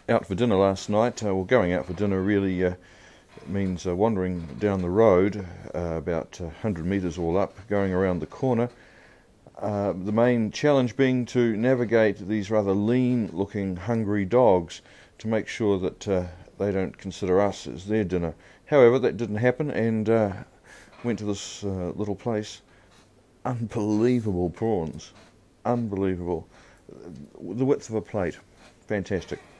out for dinner last night. Well, going out for dinner really means wandering down the road about 100 metres all up, going around the corner. The main challenge being to navigate these rather lean-looking, hungry dogs to make sure that they don't consider us as their dinner. However, that didn't happen, and went to this little place. Unbelievable prawns. Unbelievable. The width of a plate. Fantastic.